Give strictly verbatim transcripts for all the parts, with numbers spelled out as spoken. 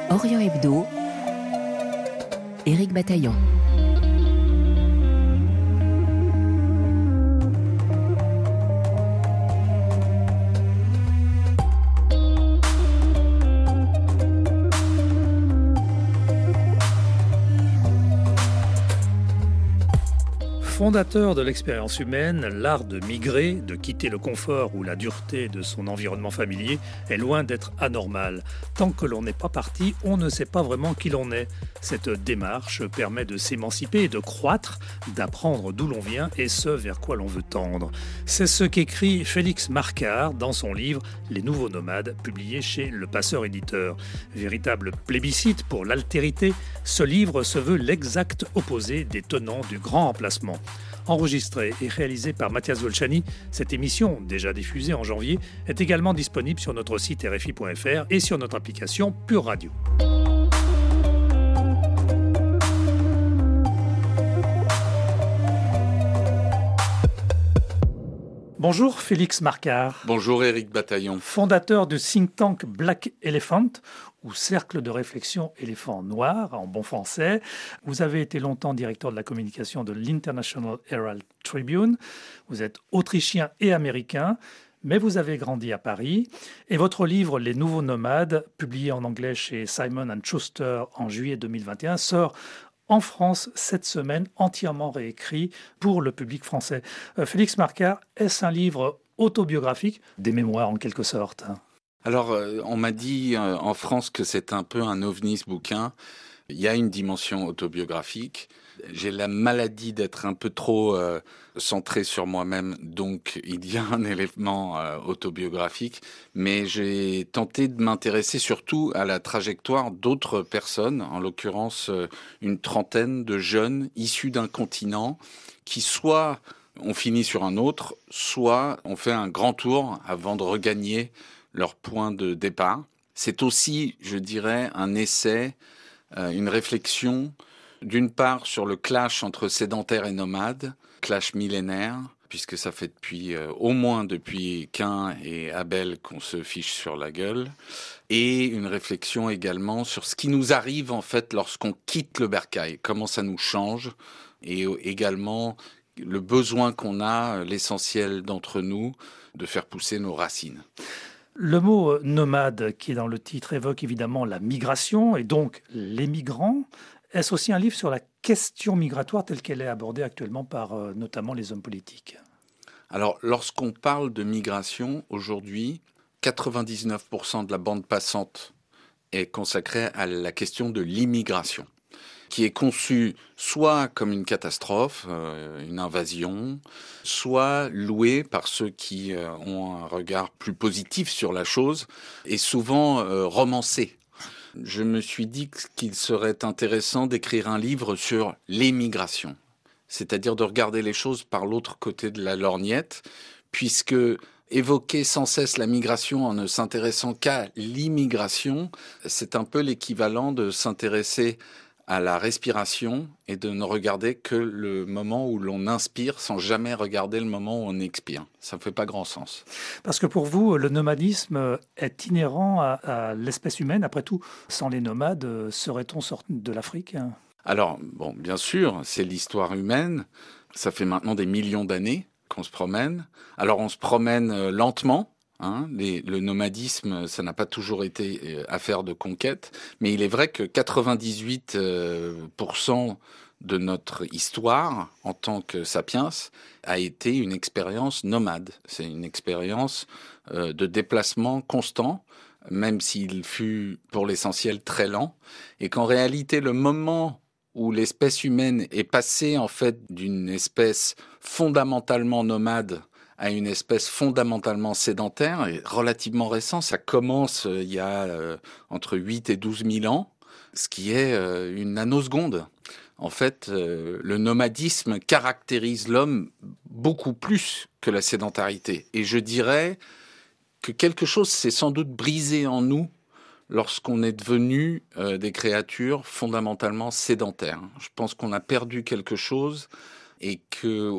Orient Hebdo, Éric Bataillon. Fondateur de l'expérience humaine, l'art de migrer, de quitter le confort ou la dureté de son environnement familier est loin d'être anormal. Tant que l'on n'est pas parti, on ne sait pas vraiment qui l'on est. Cette démarche permet de s'émanciper et de croître, d'apprendre d'où l'on vient et ce vers quoi l'on veut tendre. C'est ce qu'écrit Félix Marcard dans son livre « Les nouveaux nomades » publié chez Le Passeur éditeur. Véritable plébiscite pour l'altérité, ce livre se veut l'exact opposé des tenants du grand remplacement. Enregistrée et réalisée par Mathias Volchani, cette émission, déjà diffusée en janvier, est également disponible sur notre site R F I point F R et sur notre application Pure Radio. Bonjour Félix Marcard. Bonjour Éric Bataillon. Fondateur du think tank Black Elephant, ou Cercle de réflexion éléphant noir en bon français. Vous avez été longtemps directeur de la communication de l'International Herald Tribune. Vous êtes autrichien et américain, mais vous avez grandi à Paris. Et votre livre « Les nouveaux nomades », publié en anglais chez Simon and Schuster en juillet deux mille vingt et un, sort en France cette semaine, entièrement réécrit pour le public français. Euh, Félix Marcard, est-ce un livre autobiographique, des mémoires en quelque sorte ? Alors, euh, on m'a dit euh, en France que c'est un peu un ovni ce bouquin. Il y a une dimension autobiographique. J'ai la maladie d'être un peu trop euh, centré sur moi-même, donc il y a un élément euh, autobiographique. Mais j'ai tenté de m'intéresser surtout à la trajectoire d'autres personnes, en l'occurrence euh, une trentaine de jeunes issus d'un continent qui soit ont fini sur un autre, soit ont fait un grand tour avant de regagner leur point de départ. C'est aussi, je dirais, un essai, euh, une réflexion, d'une part sur le clash entre sédentaires et nomades, clash millénaire, puisque ça fait depuis euh, au moins depuis Cain et Abel qu'on se fiche sur la gueule, et une réflexion également sur ce qui nous arrive en fait lorsqu'on quitte le bercail, comment ça nous change, et également le besoin qu'on a, l'essentiel d'entre nous, de faire pousser nos racines. Le mot nomade qui est dans le titre évoque évidemment la migration et donc les migrants. Est-ce aussi un livre sur la question migratoire telle qu'elle est abordée actuellement par euh, notamment les hommes politiques ? Alors, lorsqu'on parle de migration, aujourd'hui, quatre-vingt-dix-neuf pour cent de la bande passante est consacrée à la question de l'immigration, qui est conçue soit comme une catastrophe, euh, une invasion, soit louée par ceux qui euh, ont un regard plus positif sur la chose, et souvent euh, romancée. Je me suis dit qu'il serait intéressant d'écrire un livre sur l'émigration, c'est-à-dire de regarder les choses par l'autre côté de la lorgnette, puisque évoquer sans cesse la migration en ne s'intéressant qu'à l'immigration, c'est un peu l'équivalent de s'intéresser à la respiration et de ne regarder que le moment où l'on inspire sans jamais regarder le moment où on expire. Ça ne fait pas grand sens. Parce que pour vous, le nomadisme est inhérent à, à l'espèce humaine. Après tout, sans les nomades, serait-on sorti de l'Afrique ? Alors, bon, bien sûr, c'est l'histoire humaine. Ça fait maintenant des millions d'années qu'on se promène. Alors, on se promène lentement. Hein, les, le nomadisme, ça n'a pas toujours été euh, affaire de conquête, mais il est vrai que quatre-vingt-dix-huit pour cent euh, de notre histoire en tant que sapiens a été une expérience nomade. C'est une expérience euh, de déplacement constant, même s'il fut pour l'essentiel très lent, et qu'en réalité le moment où l'espèce humaine est passée en fait d'une espèce fondamentalement nomade à une espèce fondamentalement sédentaire et relativement récent. Ça commence euh, il y a euh, entre huit et douze mille ans, ce qui est euh, une nanoseconde. En fait, euh, le nomadisme caractérise l'homme beaucoup plus que la sédentarité. Et je dirais que quelque chose s'est sans doute brisé en nous lorsqu'on est devenu euh, des créatures fondamentalement sédentaires. Je pense qu'on a perdu quelque chose et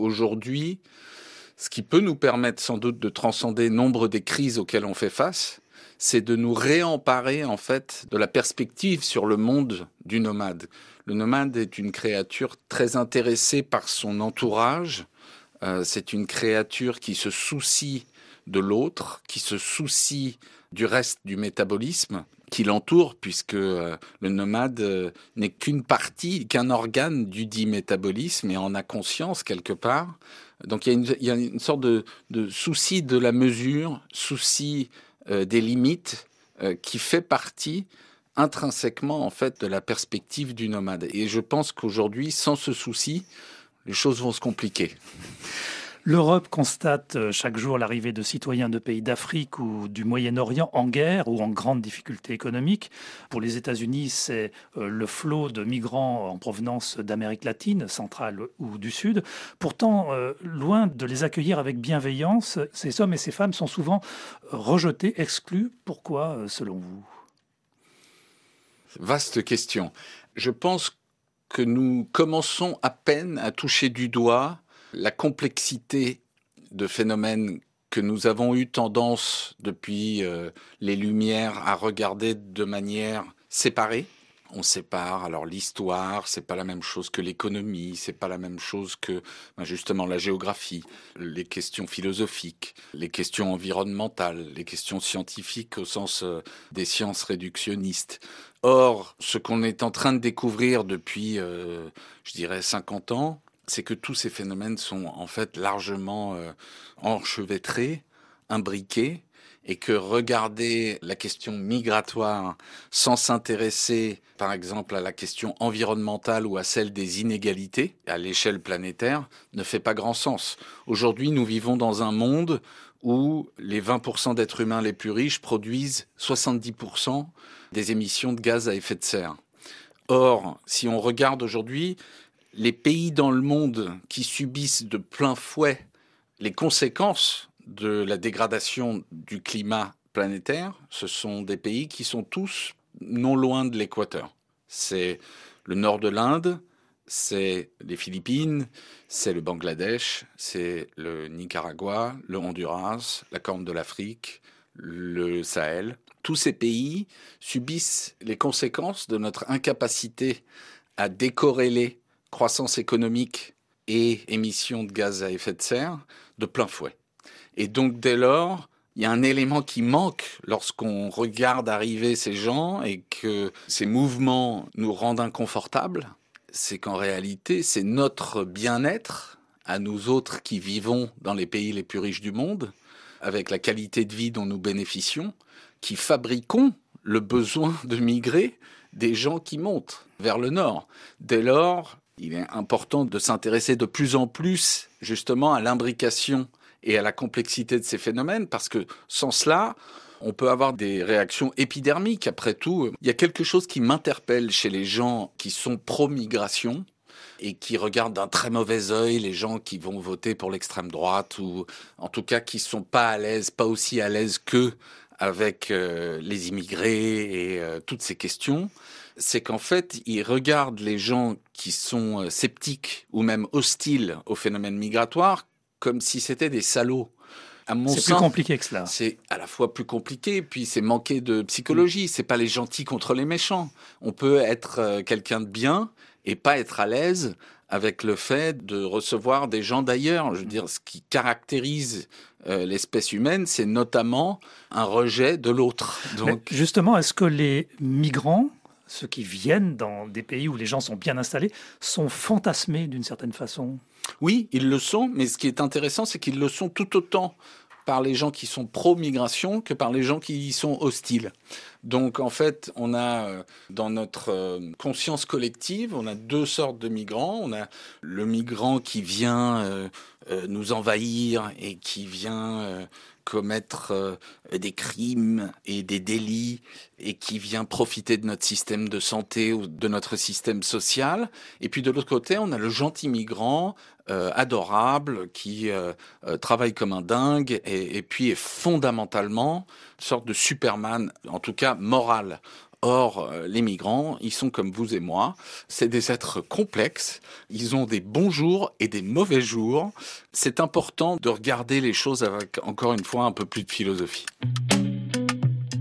qu'aujourd'hui, ce qui peut nous permettre sans doute de transcender nombre des crises auxquelles on fait face, c'est de nous réemparer en fait de la perspective sur le monde du nomade. Le nomade est une créature très intéressée par son entourage. Euh, c'est une créature qui se soucie de l'autre, qui se soucie du reste du métabolisme qui l'entoure, puisque euh, le nomade euh, n'est qu'une partie, qu'un organe du dit métabolisme et en a conscience quelque part. Donc il y a une, il y a une sorte de, de souci de la mesure, souci euh, des limites, euh, qui fait partie intrinsèquement en fait de la perspective du nomade. Et je pense qu'aujourd'hui, sans ce souci, les choses vont se compliquer. L'Europe constate chaque jour l'arrivée de citoyens de pays d'Afrique ou du Moyen-Orient en guerre ou en grande difficulté économique. Pour les États-Unis, c'est le flot de migrants en provenance d'Amérique latine, centrale ou du Sud. Pourtant, loin de les accueillir avec bienveillance, ces hommes et ces femmes sont souvent rejetés, exclus. Pourquoi, selon vous ? Vaste question. Je pense que nous commençons à peine à toucher du doigt la complexité de phénomènes que nous avons eu tendance depuis euh, les Lumières à regarder de manière séparée. On sépare, alors l'histoire, c'est pas la même chose que l'économie, c'est pas la même chose que ben justement la géographie, les questions philosophiques, les questions environnementales, les questions scientifiques au sens euh, des sciences réductionnistes. Or, ce qu'on est en train de découvrir depuis, euh, je dirais, cinquante ans, c'est que tous ces phénomènes sont en fait largement euh, enchevêtrés, imbriqués, et que regarder la question migratoire sans s'intéresser, par exemple, à la question environnementale ou à celle des inégalités à l'échelle planétaire, ne fait pas grand sens. Aujourd'hui, nous vivons dans un monde où les vingt pour cent d'êtres humains les plus riches produisent soixante-dix pour cent des émissions de gaz à effet de serre. Or, si on regarde aujourd'hui, les pays dans le monde qui subissent de plein fouet les conséquences de la dégradation du climat planétaire, ce sont des pays qui sont tous non loin de l'équateur. C'est le nord de l'Inde, c'est les Philippines, c'est le Bangladesh, c'est le Nicaragua, le Honduras, la Corne de l'Afrique, le Sahel. Tous ces pays subissent les conséquences de notre incapacité à décorréler croissance économique et émissions de gaz à effet de serre de plein fouet. Et donc, dès lors, il y a un élément qui manque lorsqu'on regarde arriver ces gens et que ces mouvements nous rendent inconfortables, c'est qu'en réalité, c'est notre bien-être, à nous autres qui vivons dans les pays les plus riches du monde, avec la qualité de vie dont nous bénéficions, qui fabriquons le besoin de migrer des gens qui montent vers le nord. Dès lors, il est important de s'intéresser de plus en plus justement à l'imbrication et à la complexité de ces phénomènes, parce que sans cela, on peut avoir des réactions épidermiques. Après tout, il y a quelque chose qui m'interpelle chez les gens qui sont pro-migration et qui regardent d'un très mauvais œil les gens qui vont voter pour l'extrême droite, ou en tout cas qui sont pas à l'aise, pas aussi à l'aise qu'eux avec euh, les immigrés et euh, toutes ces questions. C'est qu'en fait, ils regardent les gens qui sont euh, sceptiques ou même hostiles au phénomène migratoire comme si c'était des salauds. À mon c'est sens, plus compliqué que cela. C'est à la fois plus compliqué, puis c'est manquer de psychologie. C'est pas les gentils contre les méchants. On peut être euh, quelqu'un de bien et pas être à l'aise avec le fait de recevoir des gens d'ailleurs. Je veux dire, ce qui caractérise euh, l'espèce humaine, c'est notamment un rejet de l'autre. Donc, mais justement, est-ce que les migrants, ceux qui viennent dans des pays où les gens sont bien installés, sont fantasmés d'une certaine façon ? Oui, ils le sont, mais ce qui est intéressant, c'est qu'ils le sont tout autant par les gens qui sont pro-migration que par les gens qui y sont hostiles. Donc en fait, on a dans notre conscience collective, on a deux sortes de migrants. On a le migrant qui vient euh, euh, nous envahir et qui vient euh, commettre euh, des crimes et des délits et qui vient profiter de notre système de santé ou de notre système social. Et puis de l'autre côté, on a le gentil migrant euh, adorable qui euh, euh, travaille comme un dingue et, et puis est fondamentalement une sorte de Superman, en tout cas moral. Or, les migrants, ils sont comme vous et moi, c'est des êtres complexes, ils ont des bons jours et des mauvais jours. C'est important de regarder les choses avec, encore une fois, un peu plus de philosophie.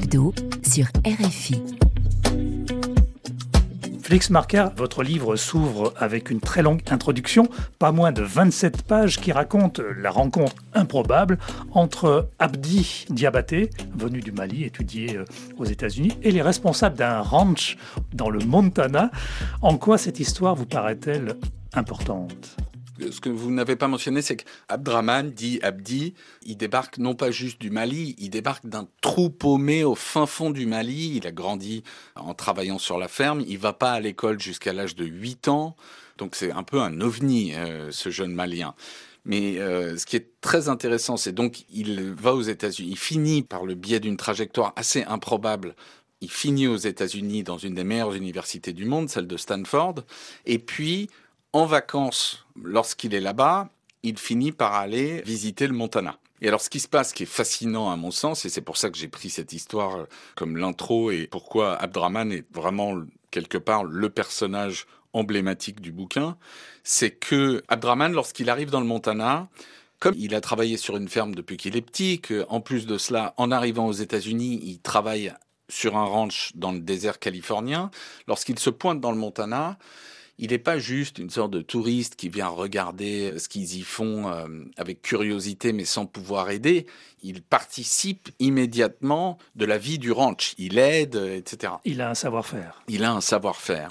Hebdo sur R F I. Félix Marquer, votre livre s'ouvre avec une très longue introduction, pas moins de vingt-sept pages qui racontent la rencontre improbable entre Abdi Diabaté, venu du Mali, étudié aux États-Unis, et les responsables d'un ranch dans le Montana. En quoi cette histoire vous paraît-elle importante ? Ce que vous n'avez pas mentionné, c'est qu'Abdraman, dit Abdi, il débarque non pas juste du Mali, il débarque d'un trou paumé au fin fond du Mali. Il a grandi en travaillant sur la ferme. Il va pas à l'école jusqu'à l'âge de huit ans. Donc c'est un peu un ovni, euh, ce jeune Malien. Mais euh, ce qui est très intéressant, c'est donc il va aux États-Unis. Il finit par le biais d'une trajectoire assez improbable. Il finit aux États-Unis dans une des meilleures universités du monde, celle de Stanford. Et puis, en vacances, lorsqu'il est là-bas, il finit par aller visiter le Montana. Et alors, ce qui se passe, ce qui est fascinant à mon sens, et c'est pour ça que j'ai pris cette histoire comme l'intro, et pourquoi Abdraman est vraiment, quelque part, le personnage emblématique du bouquin, c'est que Abdraman, lorsqu'il arrive dans le Montana, comme il a travaillé sur une ferme depuis qu'il est petit, qu'en plus de cela, en arrivant aux États-Unis, il travaille sur un ranch dans le désert californien, lorsqu'il se pointe dans le Montana, il n'est pas juste une sorte de touriste qui vient regarder ce qu'ils y font euh, avec curiosité mais sans pouvoir aider. Il participe immédiatement de la vie du ranch. Il aide, et cetera. Il a un savoir-faire. Il a un savoir-faire.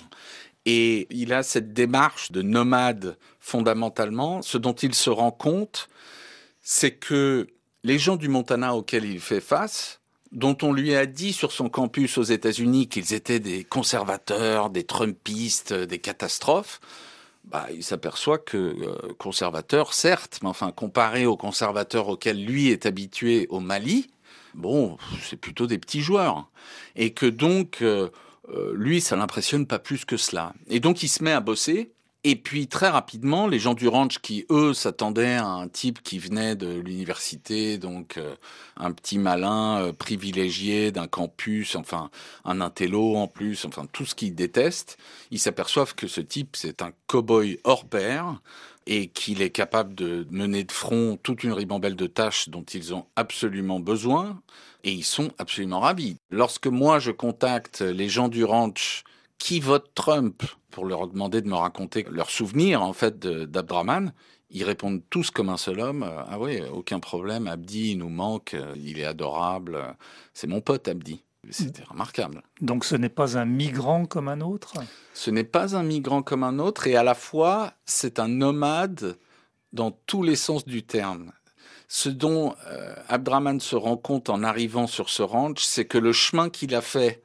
Et il a cette démarche de nomade fondamentalement. Ce dont il se rend compte, c'est que les gens du Montana auxquels il fait face, dont on lui a dit sur son campus aux États-Unis qu'ils étaient des conservateurs, des trumpistes, des catastrophes, bah, il s'aperçoit que euh, conservateurs, certes, mais enfin, comparé aux conservateurs auxquels lui est habitué au Mali, bon, c'est plutôt des petits joueurs. Et que donc, euh, euh, lui, ça l'impressionne pas plus que cela. Et donc, il se met à bosser. Et puis, très rapidement, les gens du ranch qui, eux, s'attendaient à un type qui venait de l'université, donc euh, un petit malin euh, privilégié d'un campus, enfin, un intello en plus, enfin, tout ce qu'ils détestent, ils s'aperçoivent que ce type, c'est un cow-boy hors pair et qu'il est capable de mener de front toute une ribambelle de tâches dont ils ont absolument besoin, et ils sont absolument ravis. Lorsque moi, je contacte les gens du ranch qui votent Trump pour leur demander de me raconter leurs souvenirs en fait d'Abdraman, ils répondent tous comme un seul homme. « Ah oui, aucun problème, Abdi, il nous manque, il est adorable, c'est mon pote Abdi. » C'était remarquable. Donc ce n'est pas un migrant comme un autre ? Ce n'est pas un migrant comme un autre, et à la fois, c'est un nomade dans tous les sens du terme. Ce dont euh, Abdraman se rend compte en arrivant sur ce ranch, c'est que le chemin qu'il a fait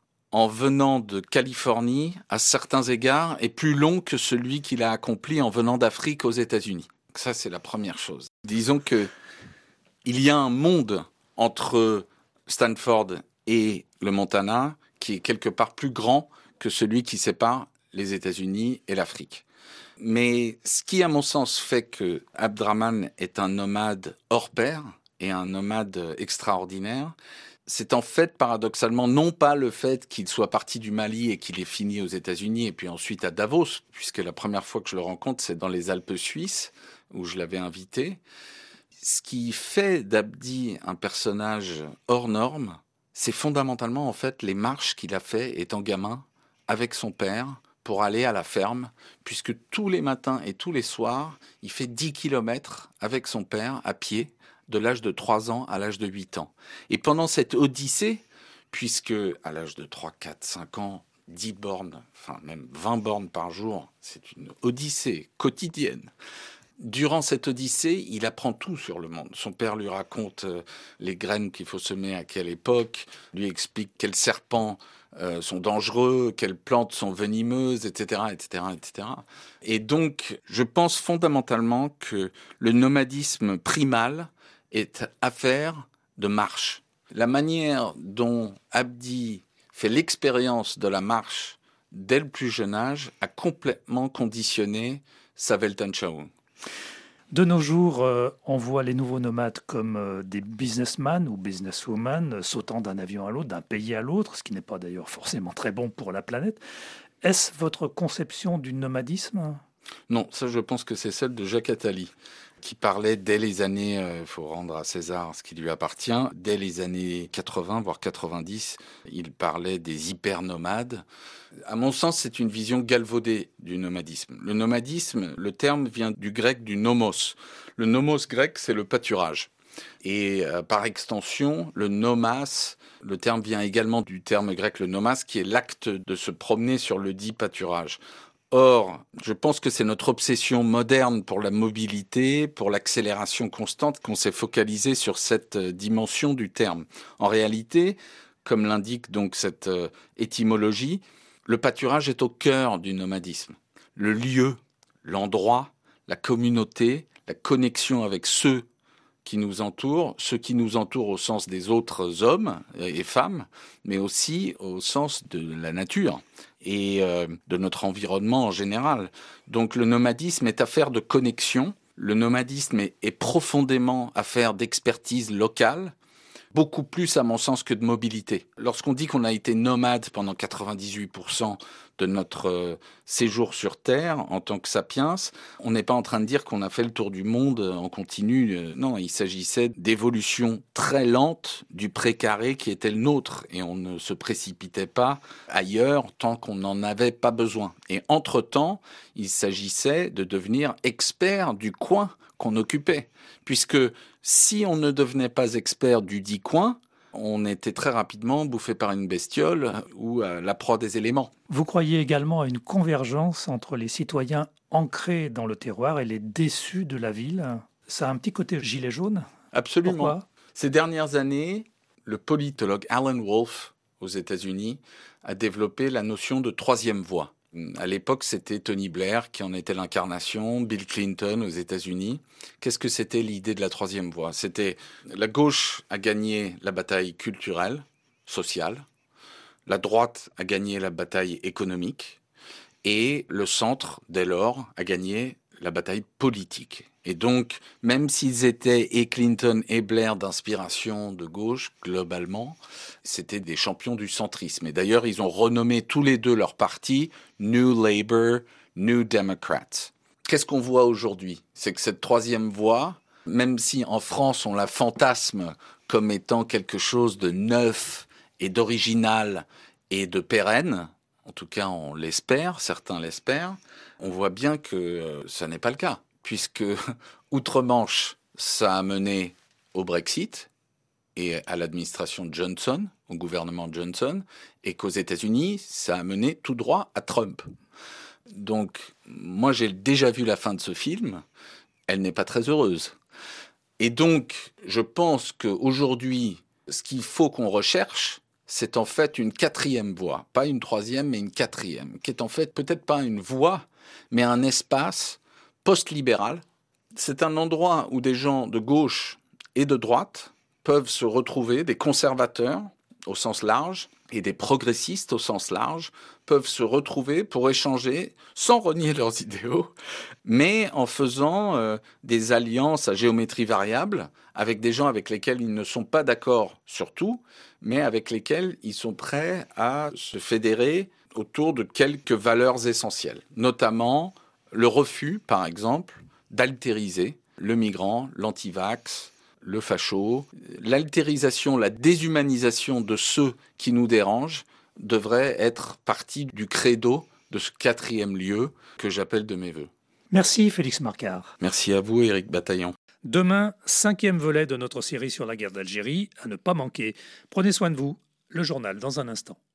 en venant de Californie, à certains égards, est plus long que celui qu'il a accompli en venant d'Afrique aux États-Unis. Ça, c'est la première chose. Disons que il y a un monde entre Stanford et le Montana qui est quelque part plus grand que celui qui sépare les États-Unis et l'Afrique. Mais ce qui, à mon sens, fait que Abdraman est un nomade hors pair et un nomade extraordinaire, c'est en fait, paradoxalement, non pas le fait qu'il soit parti du Mali et qu'il ait fini aux États-Unis et puis ensuite à Davos, puisque la première fois que je le rencontre, c'est dans les Alpes suisses, où je l'avais invité. Ce qui fait d'Abdi un personnage hors norme, c'est fondamentalement, en fait, les marches qu'il a fait étant gamin avec son père pour aller à la ferme, puisque tous les matins et tous les soirs, il fait dix kilomètres avec son père à pied, de l'âge de trois ans à l'âge de huit ans. Et pendant cette odyssée, puisque à l'âge de trois, quatre, cinq ans, dix bornes, enfin même vingt bornes par jour, c'est une odyssée quotidienne. Durant cette odyssée, il apprend tout sur le monde. Son père lui raconte euh, les graines qu'il faut semer à quelle époque, lui explique quels serpents euh, sont dangereux, quelles plantes sont venimeuses, et cetera, et cetera, et cetera. Et donc, je pense fondamentalement que le nomadisme primal est affaire de marche. La manière dont Abdi fait l'expérience de la marche dès le plus jeune âge a complètement conditionné sa Weltanschauung. De nos jours, euh, on voit les nouveaux nomades comme euh, des businessmen ou businesswomen euh, sautant d'un avion à l'autre, d'un pays à l'autre, ce qui n'est pas d'ailleurs forcément très bon pour la planète. Est-ce votre conception du nomadisme ? Non, ça je pense que c'est celle de Jacques Attali, qui parlait dès les années, il euh, faut rendre à César ce qui lui appartient, dès les années quatre-vingts, voire quatre-vingt-dix, il parlait des hypernomades. À mon sens, c'est une vision galvaudée du nomadisme. Le nomadisme, le terme vient du grec du nomos. Le nomos grec, c'est le pâturage. Et euh, par extension, le nomas, le terme vient également du terme grec le nomas, qui est l'acte de se promener sur le dit pâturage. Or, je pense que c'est notre obsession moderne pour la mobilité, pour l'accélération constante, qu'on s'est focalisé sur cette dimension du terme. En réalité, comme l'indique donc cette étymologie, le pâturage est au cœur du nomadisme. Le lieu, l'endroit, la communauté, la connexion avec ceux qui nous entourent, ceux qui nous entourent au sens des autres hommes et femmes, mais aussi au sens de la nature et euh, de notre environnement en général. Donc le nomadisme est affaire de connexion, le nomadisme est, est profondément affaire d'expertise locale, beaucoup plus à mon sens que de mobilité. Lorsqu'on dit qu'on a été nomade pendant quatre-vingt-dix-huit pour cent de notre euh, séjour sur Terre en tant que sapiens, on n'est pas en train de dire qu'on a fait le tour du monde en continu. Non, il s'agissait d'évolution très lente du précaré qui était le nôtre et on ne se précipitait pas ailleurs tant qu'on n'en avait pas besoin. Et entre-temps, il s'agissait de devenir expert du coin qu'on occupait, puisque si on ne devenait pas expert du dit coin, on était très rapidement bouffé par une bestiole ou à la proie des éléments. Vous croyez également à une convergence entre les citoyens ancrés dans le terroir et les déçus de la ville? Ça a un petit côté gilet jaune? Absolument. Pourquoi? Ces dernières années, le politologue Alan Wolf aux États-Unis a développé la notion de troisième voie. À l'époque, c'était Tony Blair qui en était l'incarnation, Bill Clinton aux États-Unis. Qu'est-ce que c'était l'idée de la troisième voie? C'était la gauche a gagné la bataille culturelle, sociale, la droite a gagné la bataille économique et le centre, dès lors, a gagné la bataille politique. Et donc, même s'ils étaient, et Clinton et Blair, d'inspiration de gauche, globalement, c'était des champions du centrisme. Et d'ailleurs, ils ont renommé tous les deux leur parti New Labour, New Democrats. Qu'est-ce qu'on voit aujourd'hui? C'est que cette troisième voie, même si en France on la fantasme comme étant quelque chose de neuf et d'original et de pérenne, en tout cas on l'espère, certains l'espèrent, on voit bien que euh, ça n'est pas le cas. Puisque outre-Manche, ça a mené au Brexit et à l'administration Johnson, au gouvernement Johnson, et qu'aux États-Unis, ça a mené tout droit à Trump. Donc, moi, j'ai déjà vu la fin de ce film. Elle n'est pas très heureuse. Et donc, je pense qu'aujourd'hui, ce qu'il faut qu'on recherche, c'est en fait une quatrième voie. Pas une troisième, mais une quatrième, qui est en fait peut-être pas une voie, mais un espace post-libéral. C'est un endroit où des gens de gauche et de droite peuvent se retrouver, des conservateurs au sens large et des progressistes au sens large peuvent se retrouver pour échanger sans renier leurs idéaux, mais en faisant euh, des alliances à géométrie variable avec des gens avec lesquels ils ne sont pas d'accord sur tout, mais avec lesquels ils sont prêts à se fédérer autour de quelques valeurs essentielles, notamment le refus, par exemple, d'altériser le migrant, l'antivax, le facho. L'altérisation, la déshumanisation de ceux qui nous dérangent devrait être partie du credo de ce quatrième lieu que j'appelle de mes voeux. Merci Félix Marcard. Merci à vous, Éric Bataillon. Demain, cinquième volet de notre série sur la guerre d'Algérie, à ne pas manquer. Prenez soin de vous, le journal dans un instant.